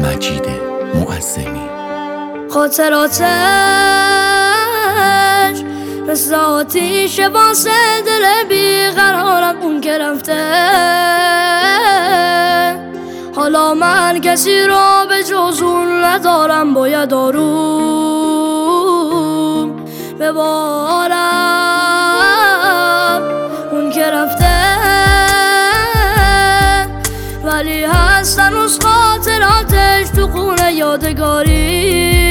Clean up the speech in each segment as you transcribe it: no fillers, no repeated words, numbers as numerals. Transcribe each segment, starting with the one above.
مجید معظمی. خاطراتش مثل آتیش واسه دل بیقرارم، اون که رفته حالا من کسی را به جز اون ندارم. باید آروم ببارم اون که رفته، ولی هست هنوز خاطراتش تو خونه یادگاری.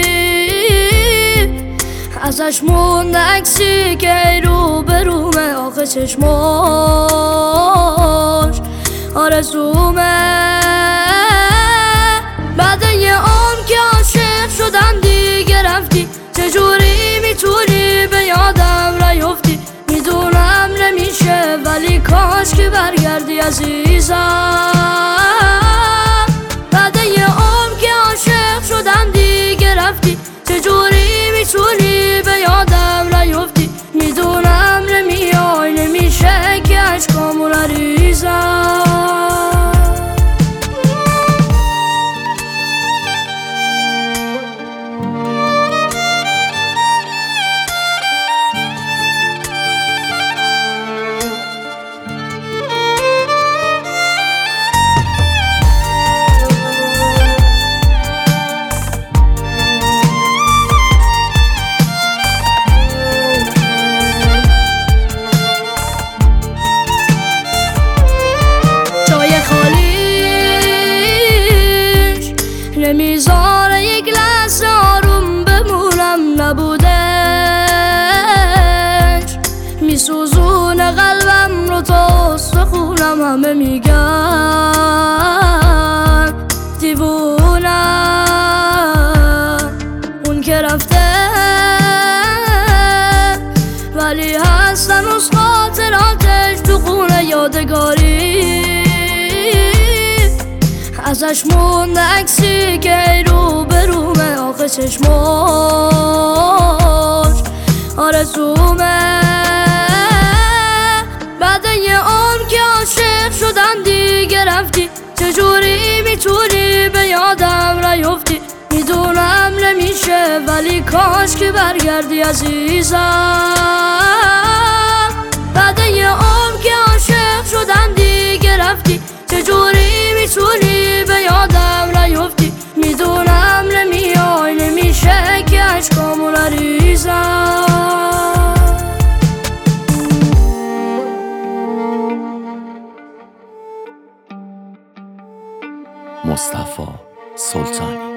ازش مونده عکسی که رو به رومه، آخه چشماش آرزومه. بعد یه عمر که عاشق شدم دیگه رفتی، چجوری میتونی به یادم نیفتی؟ میدونم نمیشه ولی کاش که برگردی عزیزم. بعد یه عمر که عاشق شدم دیگه رفتی، چجوری میتونی به یادم نیفتی؟ میدونم نمیای، نمیشه که عشقامو نریزم. نمیذاره یک لحظه آروم بمونم، نبودش میسوزونه قلبم رو تا استخونم. همه میگن دیوونم اون که رفته، ولی هست هنوز خاطراتش تو خونه یادگاری. ازش مونده عکسی که رو به رومه، آخه چشماش آرزومه. بعد یه عمر که عاشق شدم دیگه رفتی، چجوری میتونی به یادم نیفتی؟ میدونم نمیشه ولی کاش که برگردی عزیزم. بعد یه عمر که عاشق شدم دیگه رفتی، چجوری میتونی به یادم نیفتی؟ میدونم نمیای، نمیشه که عشقامو نریزم. مصطفی سلطانی.